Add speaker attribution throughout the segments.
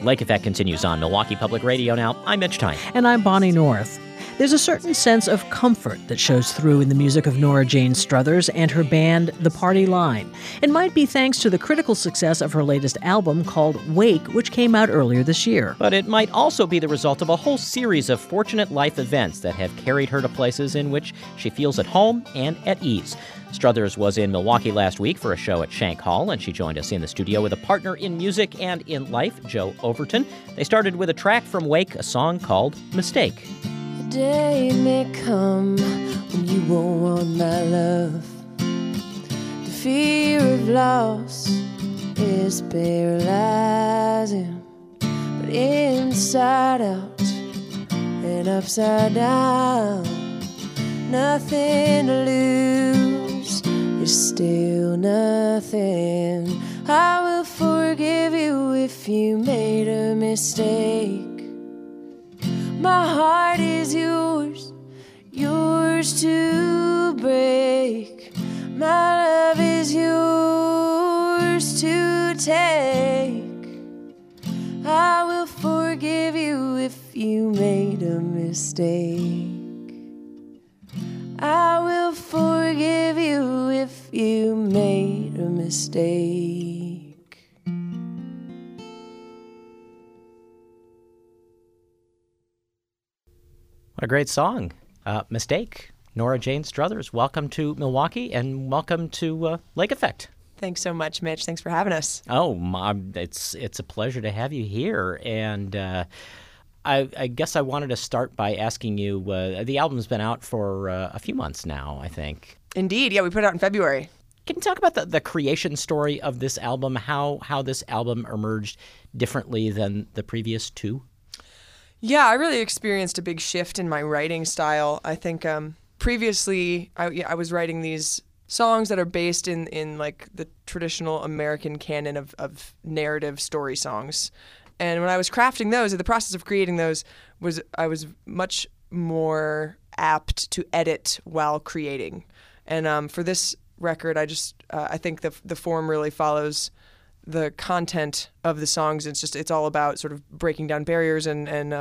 Speaker 1: Lake Effect continues on Milwaukee Public Radio now. I'm Mitch Tyne.
Speaker 2: And I'm Bonnie North. There's a certain sense of comfort that shows through in the music of Nora Jane Struthers and her band, The Party Line. It might be thanks to the critical success of her latest album called Wake, which came out earlier this year.
Speaker 1: But it might also be the result of a whole series of fortunate life events that have carried her to places in which she feels at home and at ease. Struthers was in Milwaukee last week for a show at Shank Hall, and she joined us in the studio with a partner in music and in life, Joe Overton. They started with a track from Wake, a song called Mistake.
Speaker 3: The day may come when you won't want my love. The fear of loss is paralyzing, but inside out and upside down, nothing to lose, is still nothing. I will forgive you if you made a mistake. My heart is yours, yours to break. My love is yours to take. I will forgive you if you made a mistake. I will forgive you if you made a mistake.
Speaker 1: What a great song. Mistake. Nora Jane Struthers, welcome to Milwaukee and welcome to Lake Effect.
Speaker 4: Thanks so much, Mitch. Thanks for having us.
Speaker 1: Oh, it's a pleasure to have you here. And I guess I wanted to start by asking you, the album's been out for a few months now, I think.
Speaker 4: Indeed. Yeah, we put it out in February.
Speaker 1: Can you talk about the creation story of this album, how this album emerged differently than the previous two?
Speaker 4: Yeah, I really experienced a big shift in my writing style. I think previously I was writing these songs that are based in like the traditional American canon of narrative story songs. And when I was crafting those, in the process of creating those, I was much more apt to edit while creating. And for this record, I think the form really follows the content of the songs. It's all about sort of breaking down barriers and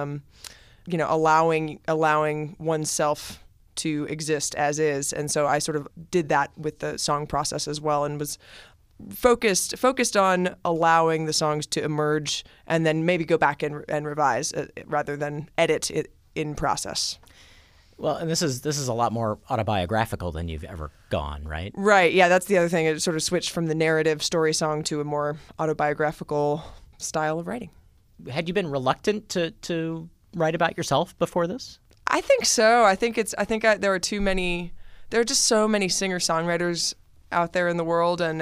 Speaker 4: allowing oneself to exist as is. And so I sort of did that with the song process as well, and was focused on allowing the songs to emerge and then maybe go back and revise rather than edit it in process.
Speaker 1: Well, and this is a lot more autobiographical than you've ever gone, right?
Speaker 4: Right. Yeah, that's the other thing. It sort of switched from the narrative story song to a more autobiographical style of writing.
Speaker 1: Had you been reluctant to write about yourself before this?
Speaker 4: I think so. There are just so many singer-songwriters out there in the world, and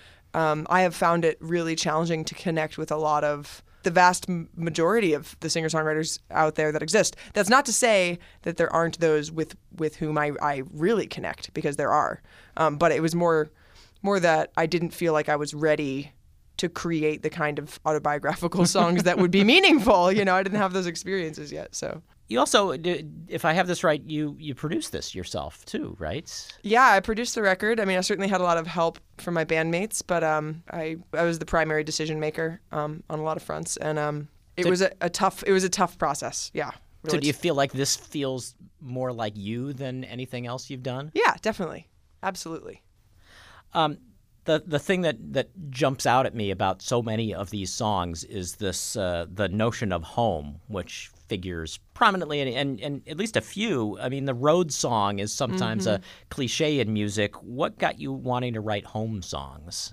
Speaker 4: I have found it really challenging to connect with a lot of the vast majority of the singer-songwriters out there that exist. That's not to say that there aren't those with whom I really connect, because there are. But it was more that I didn't feel like I was ready to create the kind of autobiographical songs that would be meaningful. I didn't have those experiences yet. So
Speaker 1: you also, if I have this right, you produced this yourself too, right?
Speaker 4: Yeah, I produced the record. I mean, I certainly had a lot of help from my bandmates, but I was the primary decision maker on a lot of fronts, and it was a tough process. Yeah. Really.
Speaker 1: So do you feel like this feels more like you than anything else you've done?
Speaker 4: Yeah, definitely, absolutely.
Speaker 1: The thing that jumps out at me about so many of these songs is this the notion of home, which figures prominently in at least a few. I mean, the road song is sometimes a cliche in music. What got you wanting to write home songs?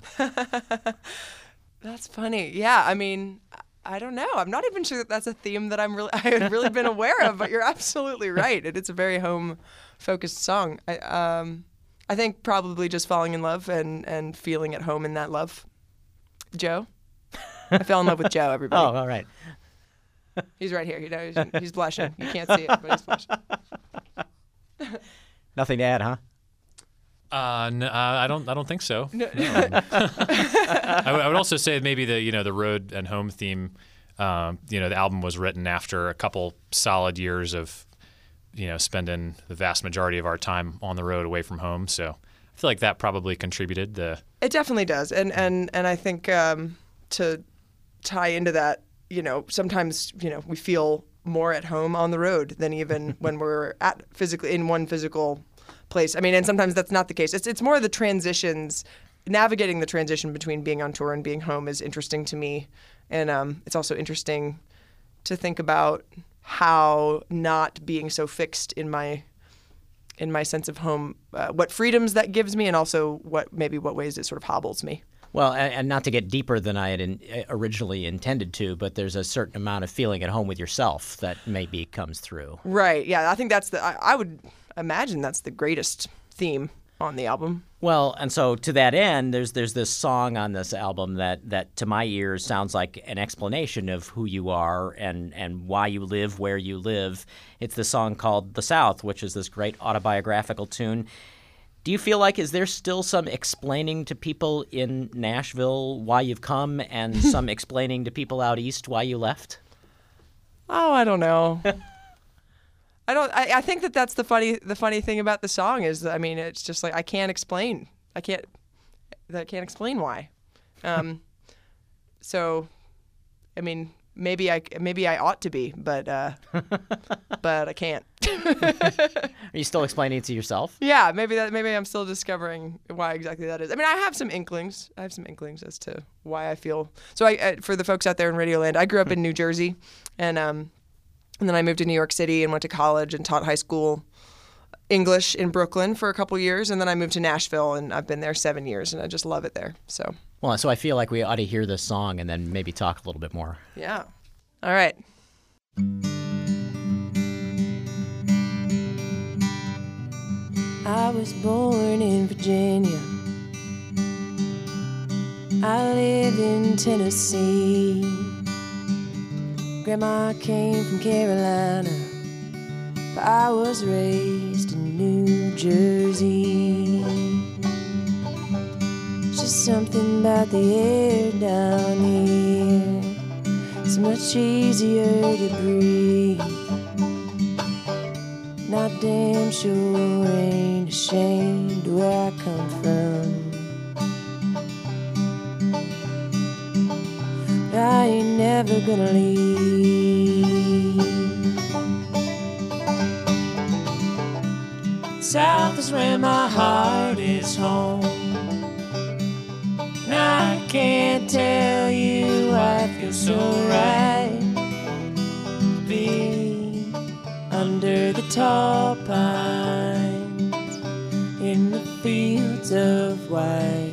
Speaker 4: That's funny. Yeah, I mean, I don't know. I'm not even sure that's a theme that I had really been aware of, but you're absolutely right. It's a very home-focused song. I think probably just falling in love and feeling at home in that love. Joe? I fell in love with Joe, everybody.
Speaker 1: Oh, all right.
Speaker 4: He's right here. He's blushing. You can't see it, but he's blushing.
Speaker 1: Nothing to add, huh?
Speaker 5: No, I don't think so. No. I would also say maybe the road and home theme. The album was written after a couple solid years of spending the vast majority of our time on the road away from home. So I feel like that probably contributed.
Speaker 4: It definitely does, and I think to tie into that, sometimes, we feel more at home on the road than even when we're in one physical place. I mean, and sometimes that's not the case. It's more the transitions, navigating the transition between being on tour and being home is interesting to me. And it's also interesting to think about how not being so fixed in my sense of home, what freedoms that gives me, and also what ways it sort of hobbles me.
Speaker 1: Well, and not to get deeper than I had originally intended to, but there's a certain amount of feeling at home with yourself that maybe comes through. Right.
Speaker 4: Yeah. I think that's I would imagine that's the greatest theme on the album.
Speaker 1: Well, and so to that end, there's this song on this album that to my ears sounds like an explanation of who you are and why you live where you live. It's the song called "The South," which is this great autobiographical tune. Do you feel like, is there still some explaining to people in Nashville why you've come and some explaining to people out east why you left?
Speaker 4: Oh, I don't know. I think that's the funny thing about the song is, I mean, it's just like I can't explain why. So, I mean, maybe I ought to be, but I can't.
Speaker 1: Are you still explaining it to yourself?
Speaker 4: Yeah, maybe I'm still discovering why exactly that is. I mean, I have some inklings as to why I feel. So for the folks out there in Radioland, I grew up in New Jersey, and then I moved to New York City and went to college and taught high school English in Brooklyn for a couple years, and then I moved to Nashville, and I've been there 7 years, and I just love it there. So
Speaker 1: I feel like we ought to hear this song and then maybe talk a little bit more.
Speaker 4: Yeah. All right.
Speaker 3: I was born in Virginia. I lived in Tennessee. Grandma came from Carolina, but I was raised in New Jersey. Just something about the air down here, so much easier to breathe. Not damn sure ain't ashamed where I come from. But I ain't never gonna leave. South is where my heart is home. And I can't tell you why I feel so right to be under the tall pines in the fields of white.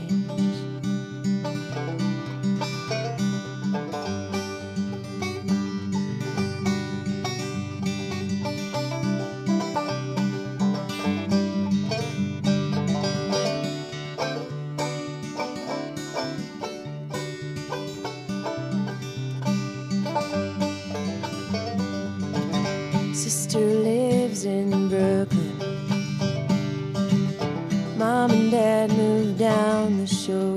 Speaker 3: Sister lives in Brooklyn. Mom and Dad moved down the shore.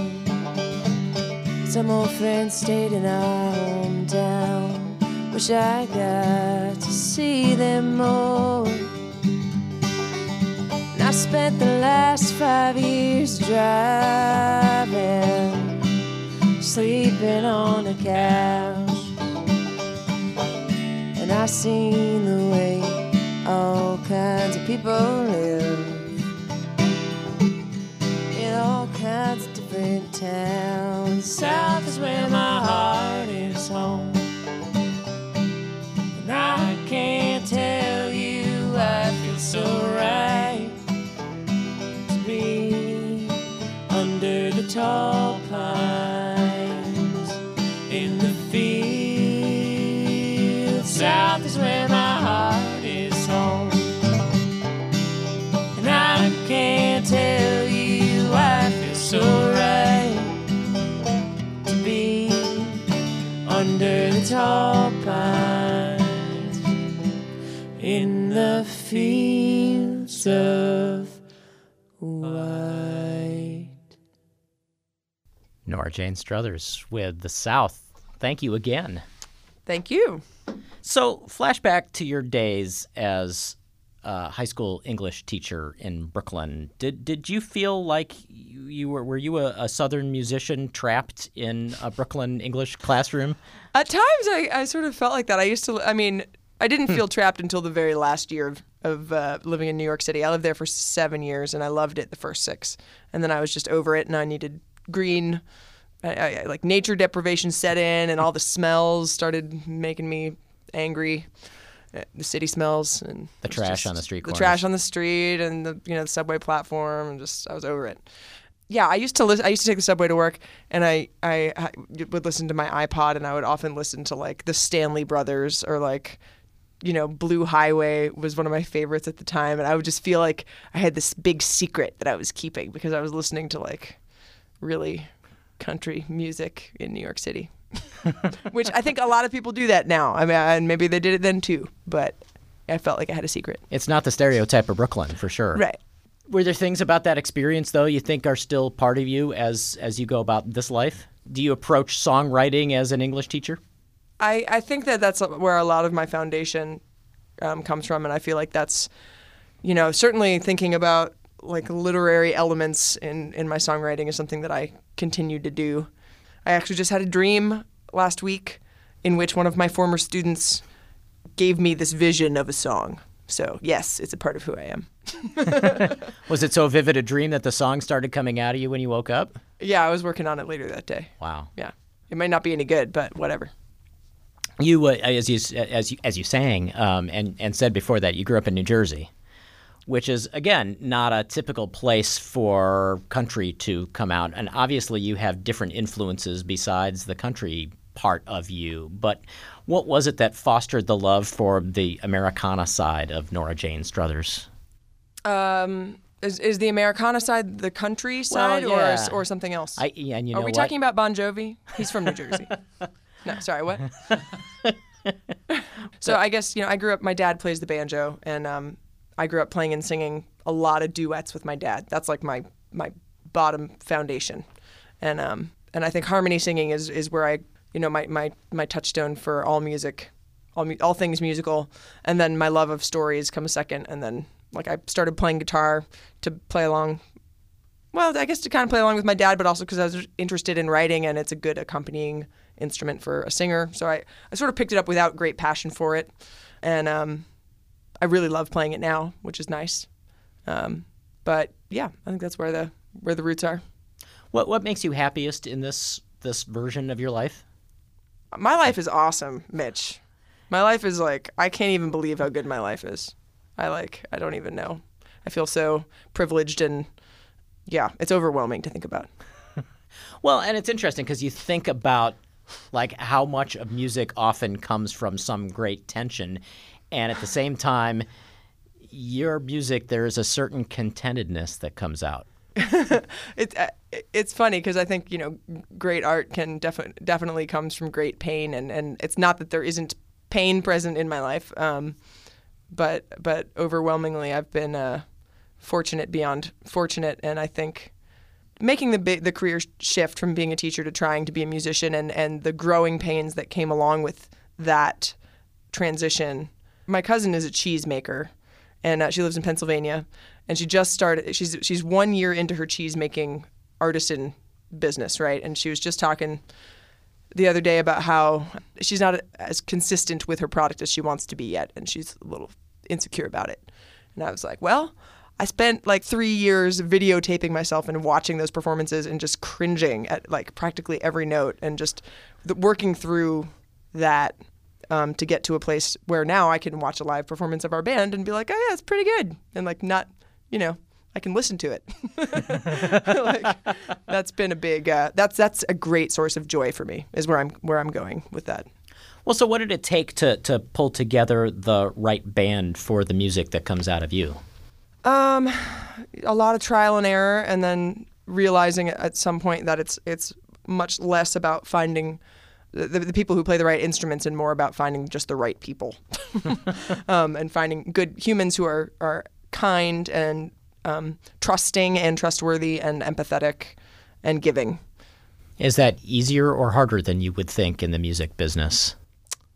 Speaker 3: Some old friends stayed in our hometown. Wish I got to see them more. And I spent the last 5 years driving, sleeping on a couch. And I seen the way all kinds of people live in all kinds of different towns. South is where my heart is home. And I can't tell you I feel so right to be under the tall pines in the field. South is where my heart is home. And I can't tell you I feel so right to be under the tall pines in the fields of white.
Speaker 1: Nora Jane Struthers with The South. Thank you again.
Speaker 4: Thank you.
Speaker 1: So, flashback to your days as high school English teacher in Brooklyn. Did you feel like were you a Southern musician trapped in a Brooklyn English classroom?
Speaker 4: At times, I sort of felt like that. I didn't feel trapped until the very last year of living in New York City. I lived there for 7 years, and I loved it the first 6. And then I was just over it, and I needed green. Like nature deprivation set in, and all the smells started making me angry. The city smells and
Speaker 1: the trash on the street corners.
Speaker 4: The trash on the street and the subway platform, and I was over it. Yeah, I used to take the subway to work, and I would listen to my iPod, and I would often listen to like the Stanley Brothers or like Blue Highway was one of my favorites at the time, and I would just feel like I had this big secret that I was keeping because I was listening to like really country music in New York City. Which I think a lot of people do that now. I mean, and maybe they did it then too, but I felt like I had a secret.
Speaker 1: It's not the stereotype of Brooklyn, for sure.
Speaker 4: Right.
Speaker 1: Were there things about that experience, though, you think are still part of you as you go about this life? Do you approach songwriting as an English teacher?
Speaker 4: I think that's where a lot of my foundation comes from, and I feel like that's, certainly thinking about like literary elements in my songwriting is something that I continue to do. I actually just had a dream last week in which one of my former students gave me this vision of a song. So, yes, it's a part of who I am.
Speaker 1: Was it so vivid a dream that the song started coming out of you when you woke up?
Speaker 4: Yeah, I was working on it later that day.
Speaker 1: Wow.
Speaker 4: Yeah. It might not be any good, but whatever.
Speaker 1: You, as you sang and said before that, you grew up in New Jersey, which is, again, not a typical place for country to come out. And obviously you have different influences besides the country part of you. But what was it that fostered the love for the Americana side of Nora Jane Struthers?
Speaker 4: Is the Americana side the country side or something else?
Speaker 1: And you know
Speaker 4: Are we talking about Bon Jovi? He's from New Jersey. No, sorry, what? So I guess, I grew up, my dad plays the banjo, and I grew up playing and singing a lot of duets with my dad. That's like my bottom foundation. And I think harmony singing is where I, my touchstone for all music, all things musical. And then my love of stories comes second. And then like I started playing guitar to play along. Well, I guess to kind of play along with my dad, but also because I was interested in writing, and it's a good accompanying instrument for a singer. So I sort of picked it up without great passion for it. And I really love playing it now, which is nice. But yeah, I think that's where the roots are.
Speaker 1: What makes you happiest in this version of your life?
Speaker 4: My life is awesome, Mitch. My life is like, I can't even believe how good my life is. I don't even know. I feel so privileged, and yeah, it's overwhelming to think about.
Speaker 1: Well, and it's interesting because you think about like how much of music often comes from some great tension, and at the same time, your music, there is a certain contentedness that comes out.
Speaker 4: It's funny because I think great art can definitely comes from great pain, and it's not that there isn't pain present in my life, but overwhelmingly I've been fortunate beyond fortunate, and I think making the career shift from being a teacher to trying to be a musician and the growing pains that came along with that transition. My cousin is a cheesemaker, and she lives in Pennsylvania, and she just started. She's 1 year into her cheese making artisan business, right? And she was just talking the other day about how she's not as consistent with her product as she wants to be yet, and she's a little insecure about it. And I was like, well, I spent like 3 years videotaping myself and watching those performances and just cringing at like practically every note, and just working through that to get to a place where now I can watch a live performance of our band and be like, oh yeah, it's pretty good, and like not, I can listen to it. Like, that's been a big that's a great source of joy for me, is where I'm going with that.
Speaker 1: Well, so what did it take to pull together the right band for the music that comes out of you?
Speaker 4: A lot of trial and error, and then realizing at some point that it's much less about finding the people who play the right instruments and more about finding just the right people, and finding good humans who are kind and trusting and trustworthy and empathetic and giving. Is
Speaker 1: that easier or harder than you would think in the music business?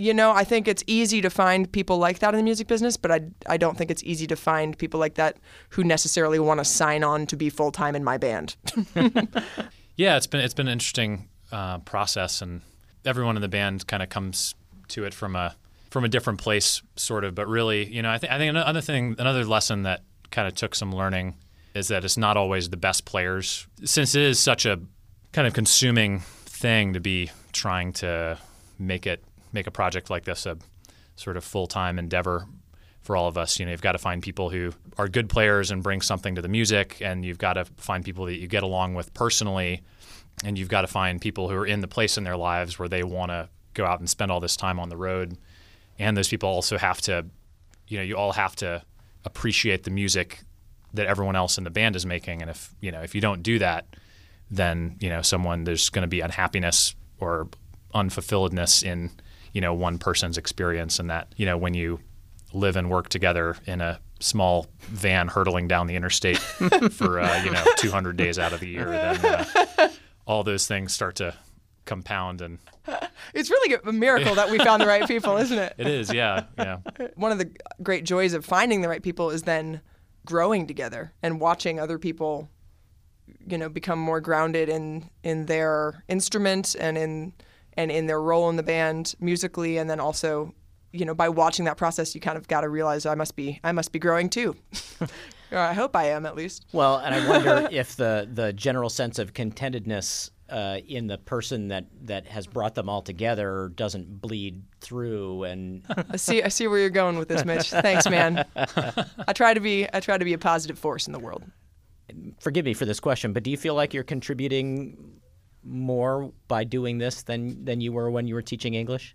Speaker 4: I think it's easy to find people like that in the music business, but I don't think it's easy to find people like that who necessarily want to sign on to be full-time in my band.
Speaker 5: Yeah, it's been an interesting process, and everyone in the band kind of comes to it from a different place, sort of. But really, I think another lesson that kind of took some learning is that it's not always the best players, since it is such a kind of consuming thing to be trying to make a project like this a sort of full-time endeavor for all of us. You've got to find people who are good players and bring something to the music, and you've got to find people that you get along with personally, and you've got to find people who are in the place in their lives where they want to go out and spend all this time on the road. And those people also have to, you all have to appreciate the music that everyone else in the band is making. And if you don't do that, then, there's going to be unhappiness or unfulfilledness in, one person's experience. And that, when you live and work together in a small van hurtling down the interstate for, 200 days out of the year, then all those things start to compound. And
Speaker 4: it's really a miracle that we found the right people, isn't it?
Speaker 5: It is, yeah.
Speaker 4: One of the great joys of finding the right people is then growing together and watching other people, become more grounded in their instrument and in their role in the band musically, and then also, by watching that process, you kind of got to realize I must be growing too. Or I hope I am, at least.
Speaker 1: Well, and I wonder if the general sense of contentedness in the person that has brought them all together doesn't bleed through. And
Speaker 4: I see where you're going with this, Mitch. Thanks, man. I try to be a positive force in the world.
Speaker 1: Forgive me for this question, but do you feel like you're contributing more by doing this than you were when you were teaching English?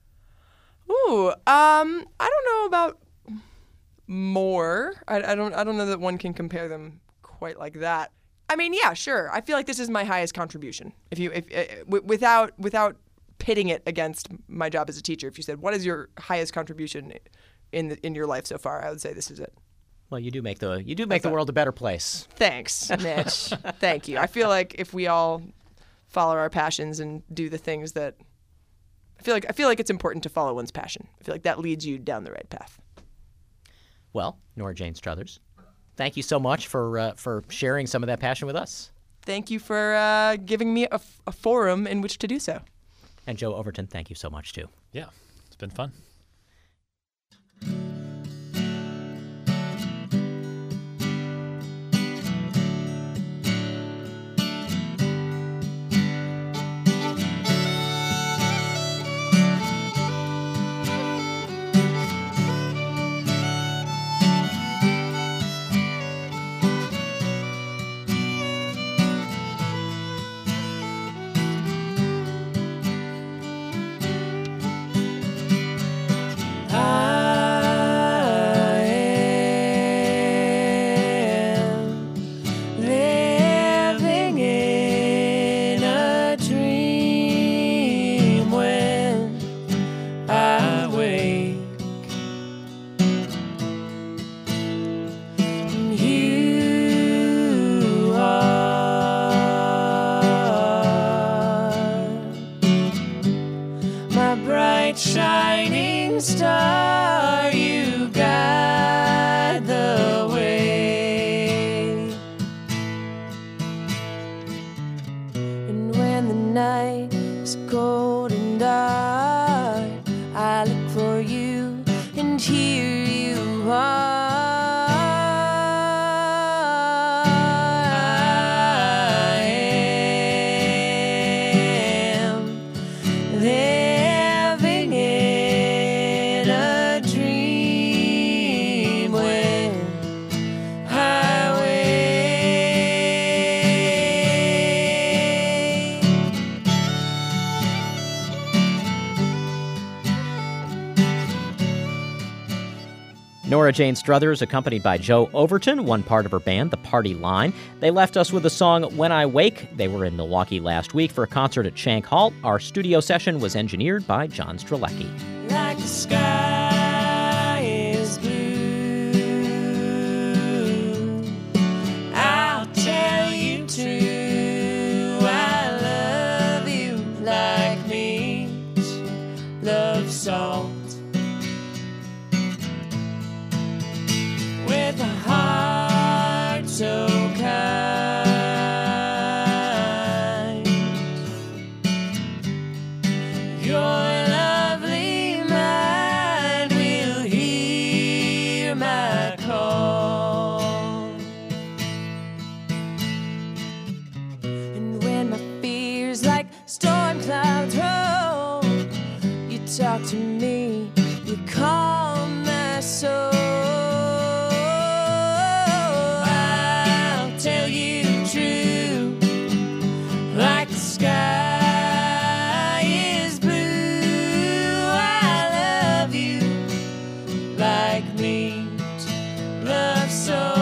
Speaker 4: Ooh, I don't know about more. I don't know that one can compare them quite like that. I mean, yeah, sure. I feel like this is my highest contribution. Without pitting it against my job as a teacher, if you said, what is your highest contribution in your life so far, I would say this is it.
Speaker 1: Well, you do make the world a better place.
Speaker 4: Thanks, Mitch. Thank you. I feel like if we all follow our passions and do the things that I feel like it's important to follow one's passion. I feel like that leads you down the right path.
Speaker 1: Well, Nora Jane Struthers, thank you so much for sharing some of that passion with us.
Speaker 4: Thank you for giving me a forum in which to do so.
Speaker 1: And Joe Overton, thank you so much too.
Speaker 5: Yeah, it's been fun.
Speaker 3: Shining star, you guide the way. And when the night is cold and dark, I look for you, and here you are. I am there.
Speaker 1: Nora Jane Struthers, accompanied by Joe Overton, one part of her band, The Party Line. They left us with the song When I Wake. They were in Milwaukee last week for a concert at Shank Hall. Our studio session was engineered by John Strelecki.
Speaker 3: Like the sky is blue, I'll tell you true, I love you like meat, love song. I call. And when my fears like storm clouds roll, you talk to me, you calm my soul. I'll tell you true, like the sky is blue. I love you like meat, love so.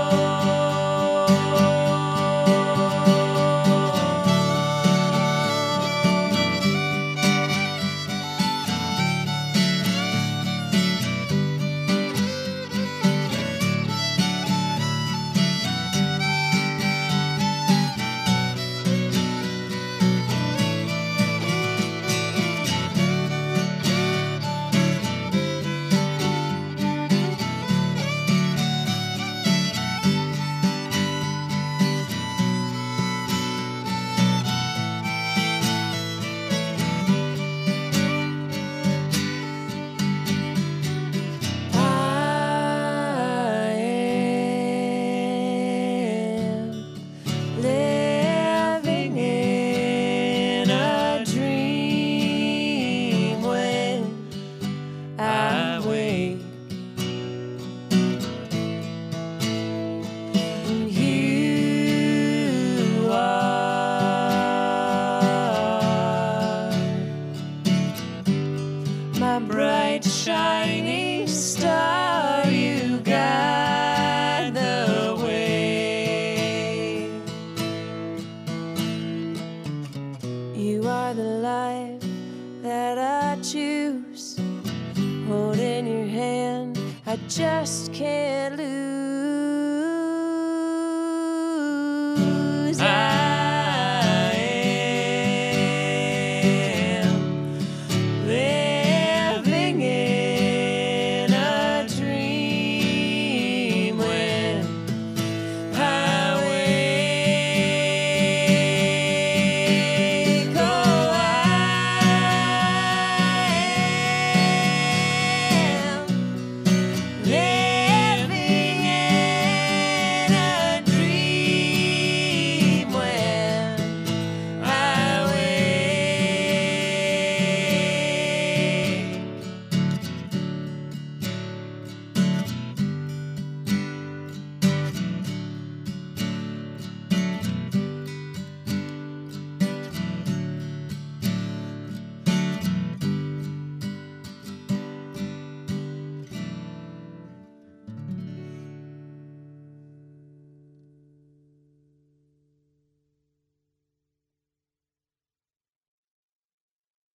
Speaker 3: Living in a dream when I wake, and you are my bright shining star. You guide the way. You are the life that I choose. Holding your hand, I just can't lose.